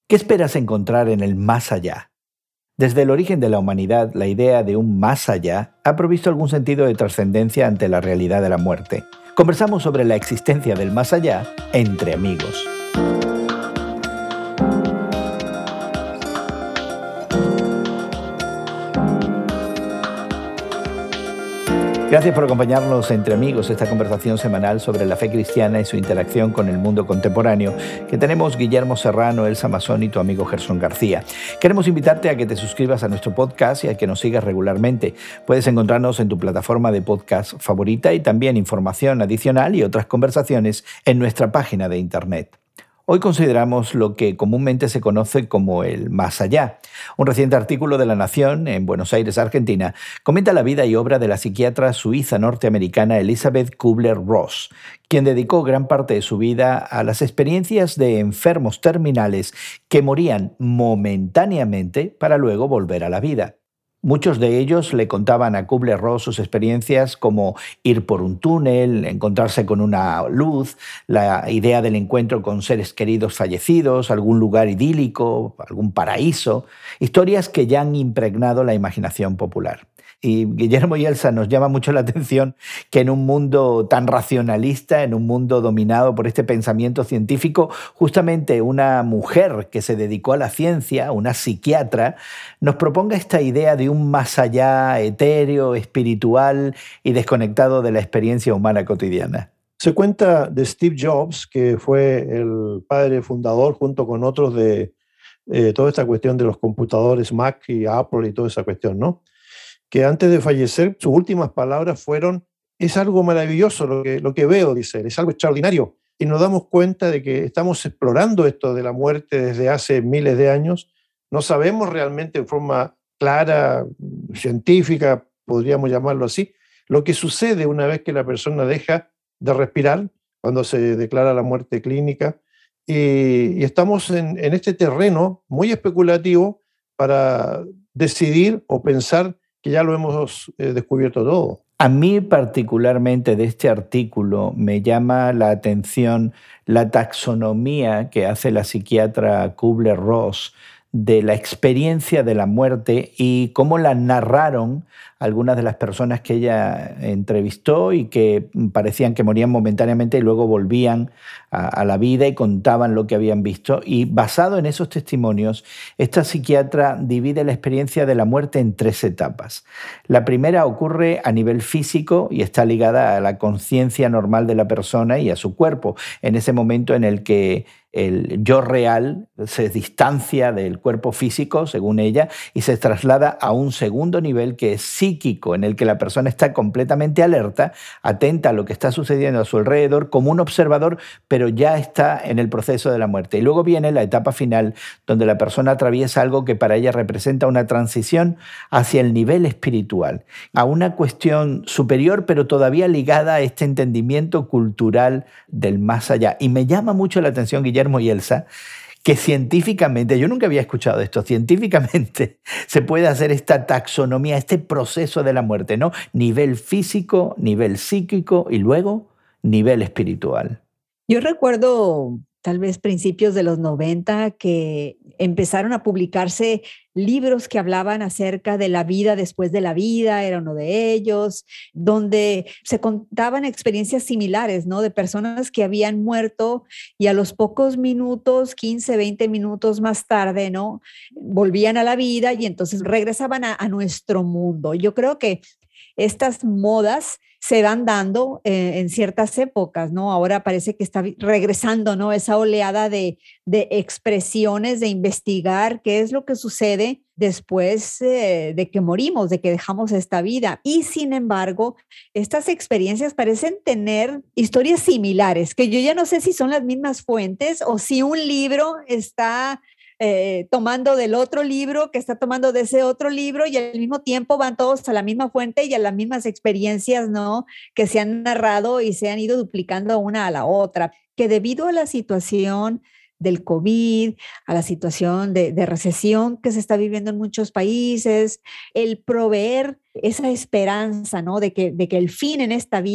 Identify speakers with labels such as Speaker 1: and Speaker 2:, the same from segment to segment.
Speaker 1: ¿Qué esperas encontrar en el más allá? Desde el origen de la humanidad, la idea de un más allá ha provisto algún sentido de trascendencia ante la realidad de la muerte. Conversamos sobre la existencia del más allá entre amigos. Gracias por acompañarnos entre amigos, esta conversación semanal sobre la fe cristiana y su interacción con el mundo contemporáneo, que tenemos Guillermo Serrano, Elsa Mazón y tu amigo Gerson García. Queremos invitarte a que te suscribas a nuestro podcast y a que nos sigas regularmente. Puedes encontrarnos en tu plataforma de podcast favorita y también información adicional y otras conversaciones en nuestra página de internet. Hoy consideramos lo que comúnmente se conoce como el más allá. Un reciente artículo de La Nación, en Buenos Aires, Argentina, comenta la vida y obra de la psiquiatra suiza norteamericana Elisabeth Kübler-Ross, quien dedicó gran parte de su vida a las experiencias de enfermos terminales que morían momentáneamente para luego volver a la vida. Muchos de ellos le contaban a Kübler-Ross sus experiencias como ir por un túnel, encontrarse con una luz, la idea del encuentro con seres queridos fallecidos, algún lugar idílico, algún paraíso, historias que ya han impregnado la imaginación popular. Y Guillermo y Elsa, nos llama mucho la atención que en un mundo tan racionalista, en un mundo dominado por este pensamiento científico, justamente una mujer que se dedicó a la ciencia, una psiquiatra, nos proponga esta idea de un más allá etéreo, espiritual y desconectado de la experiencia humana cotidiana.
Speaker 2: Se cuenta de Steve Jobs, que fue el padre fundador junto con otros de toda esta cuestión de los computadores Mac y Apple y toda esa cuestión, ¿no? Que antes de fallecer, sus últimas palabras fueron: es algo maravilloso lo que veo, dice él, es algo extraordinario. Y nos damos cuenta de que estamos explorando esto de la muerte desde hace miles de años. No sabemos realmente en forma clara, científica, podríamos llamarlo así, lo que sucede una vez que la persona deja de respirar, cuando se declara la muerte clínica. Y estamos en este terreno muy especulativo para decidir o pensar que ya lo hemos descubierto todo.
Speaker 1: A mí particularmente de este artículo me llama la atención la taxonomía que hace la psiquiatra Kübler-Ross de la experiencia de la muerte y cómo la narraron algunas de las personas que ella entrevistó y que parecían que morían momentáneamente y luego volvían a la vida y contaban lo que habían visto. Y basado en esos testimonios, esta psiquiatra divide la experiencia de la muerte en 3 etapas. La primera ocurre a nivel físico y está ligada a la conciencia normal de la persona y a su cuerpo, en ese momento en el que el yo real se distancia del cuerpo físico, según ella, y se traslada a un segundo nivel que es psíquico, en el que la persona está completamente alerta, atenta a lo que está sucediendo a su alrededor, como un observador, pero ya está en el proceso de la muerte. Y luego viene la etapa final, donde la persona atraviesa algo que para ella representa una transición hacia el nivel espiritual, a una cuestión superior, pero todavía ligada a este entendimiento cultural del más allá. Y me llama mucho la atención, Guillermo y Elsa, que científicamente, yo nunca había escuchado esto, científicamente se puede hacer esta taxonomía, este proceso de la muerte, ¿no? Nivel físico, nivel psíquico y luego nivel espiritual.
Speaker 3: Yo recuerdo tal vez principios de los 90 que empezaron a publicarse libros que hablaban acerca de la vida después de la vida, era uno de ellos, donde se contaban experiencias similares, ¿no? De personas que habían muerto y a los pocos minutos, 15, 20 minutos más tarde, ¿no? Volvían a la vida y entonces regresaban a nuestro mundo. Yo creo que estas modas se van dando en ciertas épocas, ¿no? Ahora parece que está regresando, ¿no? Esa oleada de expresiones, de investigar qué es lo que sucede después de que morimos, de que dejamos esta vida. Y sin embargo, estas experiencias parecen tener historias similares, que yo ya no sé si son las mismas fuentes o si un libro está tomando del otro libro, que está tomando de ese otro libro y al mismo tiempo van todos a la misma fuente y a las mismas experiencias, ¿no? Que se han narrado y se han ido duplicando una a la otra, que debido a la situación del COVID, a la situación de recesión que se está viviendo en muchos países, el proveer esa esperanza, ¿no? De que el fin en esta vida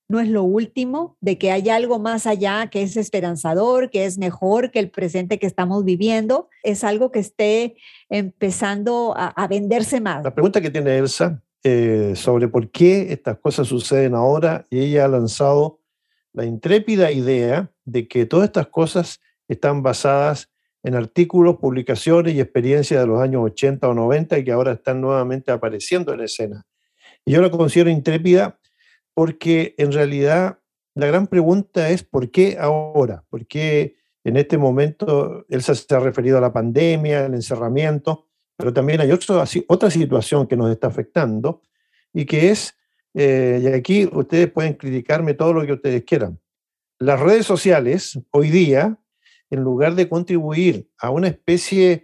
Speaker 3: no es lo último, de que hay algo más allá que es esperanzador, que es mejor que el presente que estamos viviendo, es algo que esté empezando a venderse más.
Speaker 2: La pregunta que tiene Elsa sobre por qué estas cosas suceden ahora, y ella ha lanzado la intrépida idea de que todas estas cosas están basadas en artículos, publicaciones y experiencias de los años 80 o 90 y que ahora están nuevamente apareciendo en escena. Y yo la considero intrépida porque en realidad la gran pregunta es ¿por qué ahora? ¿Por qué en este momento? Elsa se ha referido a la pandemia, al encerramiento, pero también hay otra situación que nos está afectando y que es, y aquí ustedes pueden criticarme todo lo que ustedes quieran, las redes sociales hoy día, en lugar de contribuir a una especie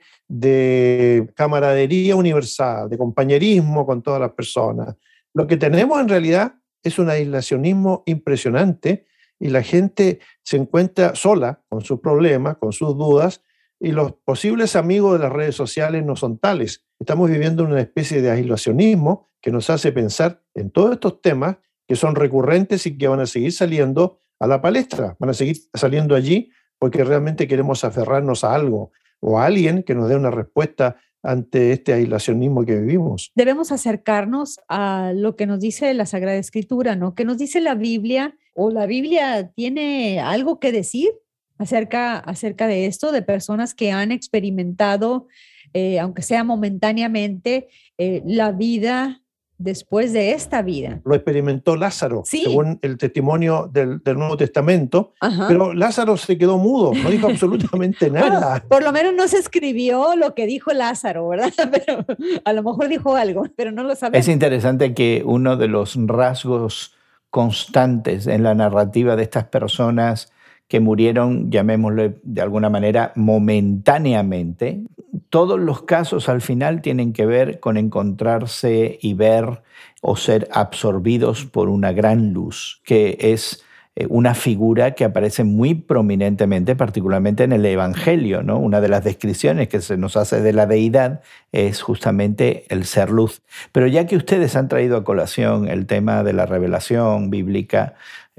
Speaker 2: de camaradería universal, de compañerismo con todas las personas, lo que tenemos en realidad es un aislacionismo impresionante y la gente se encuentra sola con sus problemas, con sus dudas, y los posibles amigos de las redes sociales no son tales. Estamos viviendo una especie de aislacionismo que nos hace pensar en todos estos temas que son recurrentes y que van a seguir saliendo a la palestra, van a seguir saliendo allí porque realmente queremos aferrarnos a algo o a alguien que nos dé una respuesta ante este aislacionismo que vivimos.
Speaker 3: Debemos acercarnos a lo que nos dice la Sagrada Escritura, ¿no? ¿Qué nos dice la Biblia? ¿O la Biblia tiene algo que decir acerca de esto, de personas que han experimentado, aunque sea momentáneamente, la vida después de esta vida?
Speaker 2: Lo experimentó Lázaro,
Speaker 3: sí,
Speaker 2: según el testimonio del Nuevo Testamento,
Speaker 3: ajá,
Speaker 2: pero Lázaro se quedó mudo, no dijo absolutamente nada.
Speaker 3: Bueno, por lo menos no se escribió lo que dijo Lázaro, ¿verdad? Pero a lo mejor dijo algo, pero no lo sabemos.
Speaker 1: Es interesante que uno de los rasgos constantes en la narrativa de estas personas que murieron, llamémosle de alguna manera, momentáneamente, todos los casos al final tienen que ver con encontrarse y ver o ser absorbidos por una gran luz, que es una figura que aparece muy prominentemente, particularmente en el Evangelio, ¿no? Una de las descripciones que se nos hace de la deidad es justamente el ser luz. Pero ya que ustedes han traído a colación el tema de la revelación bíblica,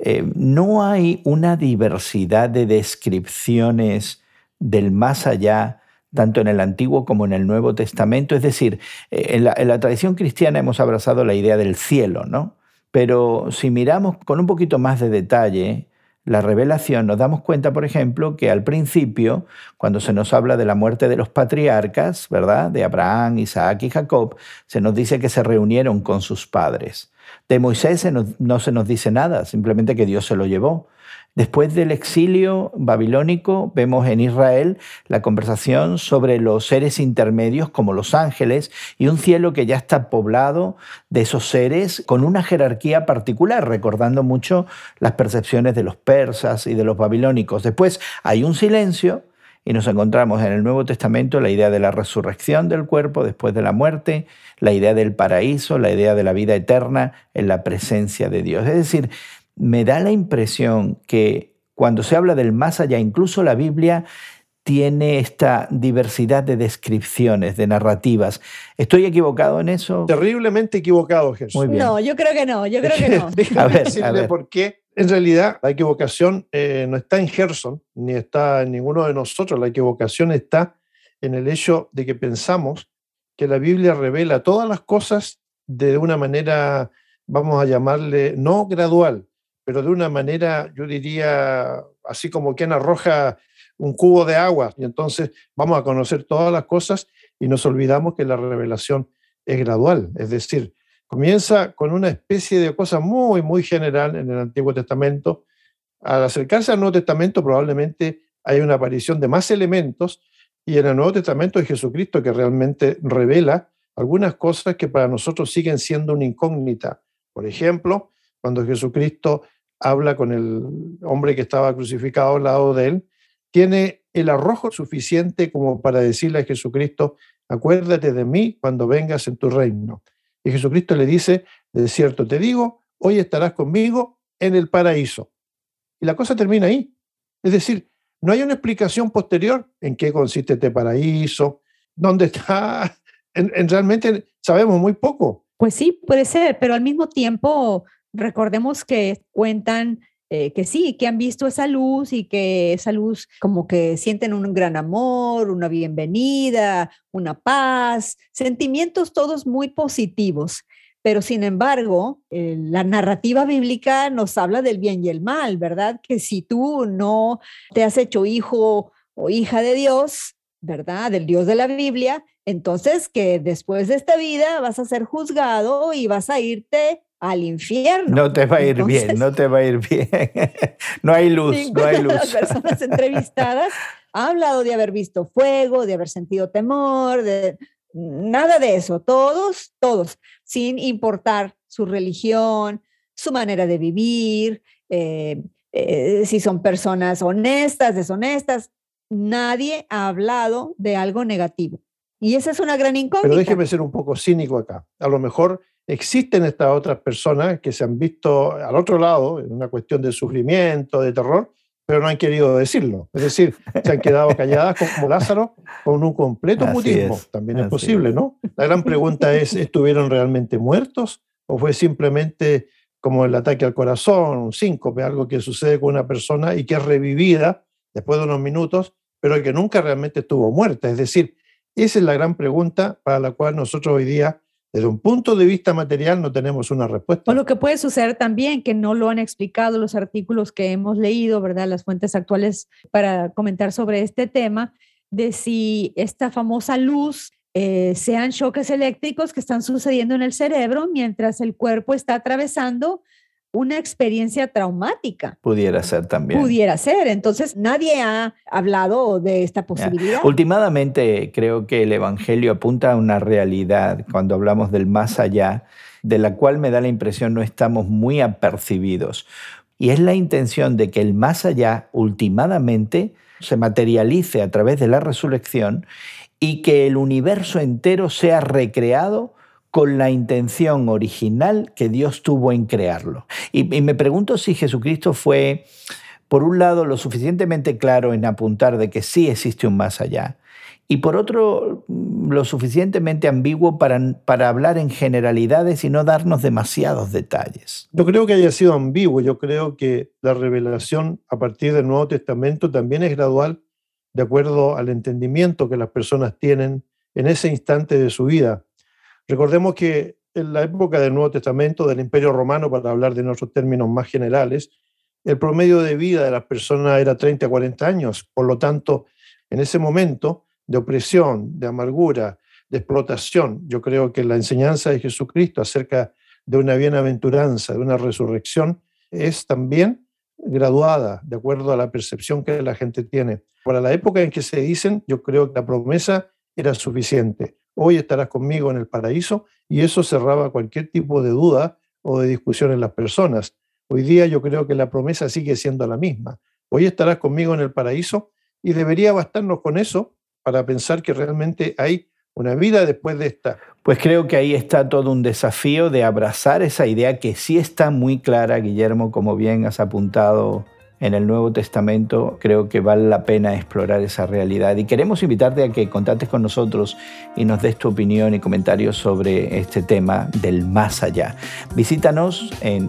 Speaker 1: no hay una diversidad de descripciones del más allá, tanto en el Antiguo como en el Nuevo Testamento. Es decir, en la tradición cristiana hemos abrazado la idea del cielo, ¿no? Pero si miramos con un poquito más de detalle la revelación, nos damos cuenta, por ejemplo, que al principio, cuando se nos habla de la muerte de los patriarcas, ¿verdad?, de Abraham, Isaac y Jacob, se nos dice que se reunieron con sus padres. De Moisés no se nos dice nada, simplemente que Dios se lo llevó. Después del exilio babilónico, vemos en Israel la conversación sobre los seres intermedios como los ángeles y un cielo que ya está poblado de esos seres con una jerarquía particular, recordando mucho las percepciones de los persas y de los babilónicos. Después hay un silencio y nos encontramos en el Nuevo Testamento la idea de la resurrección del cuerpo después de la muerte, la idea del paraíso, la idea de la vida eterna en la presencia de Dios. Es decir, me da la impresión que cuando se habla del más allá, incluso la Biblia tiene esta diversidad de descripciones, de narrativas. ¿Estoy equivocado en eso?
Speaker 2: Terriblemente equivocado, Jesús.
Speaker 1: Muy bien.
Speaker 3: No, yo creo que no,
Speaker 2: Déjame decirle por qué. En realidad, la equivocación no está en Gerson, ni está en ninguno de nosotros. La equivocación está en el hecho de que pensamos que la Biblia revela todas las cosas de una manera, vamos a llamarle, no gradual, pero de una manera, yo diría, así como quien arroja un cubo de agua y entonces vamos a conocer todas las cosas y nos olvidamos que la revelación es gradual, es decir, comienza con una especie de cosa muy, muy general en el Antiguo Testamento. Al acercarse al Nuevo Testamento probablemente hay una aparición de más elementos y en el Nuevo Testamento es Jesucristo que realmente revela algunas cosas que para nosotros siguen siendo una incógnita. Por ejemplo, cuando Jesucristo habla con el hombre que estaba crucificado al lado de él, tiene el arrojo suficiente como para decirle a Jesucristo, acuérdate de mí cuando vengas en tu reino. Y Jesucristo le dice, de cierto te digo, hoy estarás conmigo en el paraíso. Y la cosa termina ahí. Es decir, no hay una explicación posterior en qué consiste este paraíso, dónde está. Realmente sabemos muy poco.
Speaker 3: Pues sí, puede ser, pero al mismo tiempo recordemos que cuentan que sí, que han visto esa luz y que esa luz como que sienten un gran amor, una bienvenida, una paz, sentimientos todos muy positivos. Pero sin embargo, la narrativa bíblica nos habla del bien y el mal, ¿verdad? Que si tú no te has hecho hijo o hija de Dios, ¿verdad? Del Dios de la Biblia, entonces que después de esta vida vas a ser juzgado y vas a irte al infierno.
Speaker 1: No te va a ir bien, no te va a ir bien. No hay luz, no hay luz.
Speaker 3: De las personas entrevistadas ha hablado de haber visto fuego, de haber sentido temor, nada de eso. Todos, sin importar su religión, su manera de vivir, si son personas honestas, deshonestas, nadie ha hablado de algo negativo. Y esa es una gran incógnita.
Speaker 2: Pero déjeme ser un poco cínico acá. A lo mejor existen estas otras personas que se han visto al otro lado, en una cuestión de sufrimiento, de terror, pero no han querido decirlo. Es decir, se han quedado calladas como Lázaro con un completo mutismo. También es posible, ¿no? La gran pregunta es, ¿estuvieron realmente muertos o fue simplemente como el ataque al corazón, un síncope, algo que sucede con una persona y que es revivida después de unos minutos, pero que nunca realmente estuvo muerta? Es decir, esa es la gran pregunta para la cual nosotros hoy día, desde un punto de vista material, no tenemos una respuesta.
Speaker 3: O lo que puede suceder también, que no lo han explicado los artículos que hemos leído, ¿verdad? Las fuentes actuales para comentar sobre este tema, de si esta famosa luz sean choques eléctricos que están sucediendo en el cerebro mientras el cuerpo está atravesando una experiencia traumática.
Speaker 1: Pudiera ser también.
Speaker 3: Pudiera ser. Entonces, nadie ha hablado de esta posibilidad.
Speaker 1: Últimamente, creo que el Evangelio apunta a una realidad cuando hablamos del más allá, de la cual me da la impresión no estamos muy apercibidos. Y es la intención de que el más allá, últimamente, se materialice a través de la resurrección y que el universo entero sea recreado con la intención original que Dios tuvo en crearlo. Y me pregunto si Jesucristo fue, por un lado, lo suficientemente claro en apuntar de que sí existe un más allá, y por otro, lo suficientemente ambiguo para hablar en generalidades y no darnos demasiados detalles.
Speaker 2: Yo creo que haya sido ambiguo. Yo creo que la revelación a partir del Nuevo Testamento también es gradual, de acuerdo al entendimiento que las personas tienen en ese instante de su vida. Recordemos que en la época del Nuevo Testamento, del Imperio Romano, para hablar de nuestros términos más generales, el promedio de vida de las personas era 30 a 40 años. Por lo tanto, en ese momento de opresión, de amargura, de explotación, yo creo que la enseñanza de Jesucristo acerca de una bienaventuranza, de una resurrección, es también graduada de acuerdo a la percepción que la gente tiene. Para la época en que se dicen, yo creo que la promesa era suficiente. Hoy estarás conmigo en el paraíso, y eso cerraba cualquier tipo de duda o de discusión en las personas. Hoy día yo creo que la promesa sigue siendo la misma. Hoy estarás conmigo en el paraíso, y debería bastarnos con eso para pensar que realmente hay una vida después de esta.
Speaker 1: Pues creo que ahí está todo un desafío de abrazar esa idea que sí está muy clara, Guillermo, como bien has apuntado en el Nuevo Testamento. Creo que vale la pena explorar esa realidad y queremos invitarte a que contactes con nosotros y nos des tu opinión y comentarios sobre este tema del más allá. Visítanos en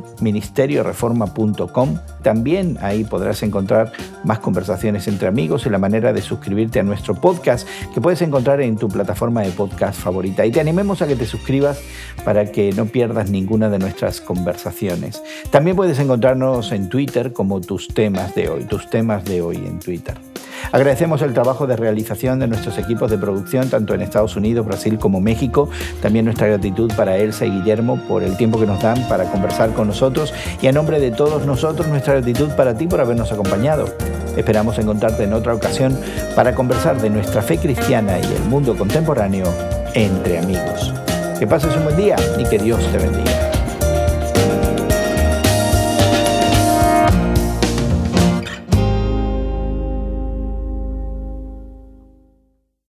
Speaker 1: ministerioreforma.com. También ahí podrás encontrar más conversaciones entre amigos y la manera de suscribirte a nuestro podcast, que puedes encontrar en tu plataforma de podcast favorita. Y te animemos a que te suscribas para que no pierdas ninguna de nuestras conversaciones. También puedes encontrarnos en Twitter como tus temas de hoy en Twitter. Agradecemos el trabajo de realización de nuestros equipos de producción, tanto en Estados Unidos, Brasil como México. También nuestra gratitud para Elsa y Guillermo por el tiempo que nos dan para conversar con nosotros. Y a nombre de todos nosotros, nuestra gratitud para ti por habernos acompañado. Esperamos encontrarte en otra ocasión para conversar de nuestra fe cristiana y el mundo contemporáneo entre amigos. Que pases un buen día y que Dios te bendiga.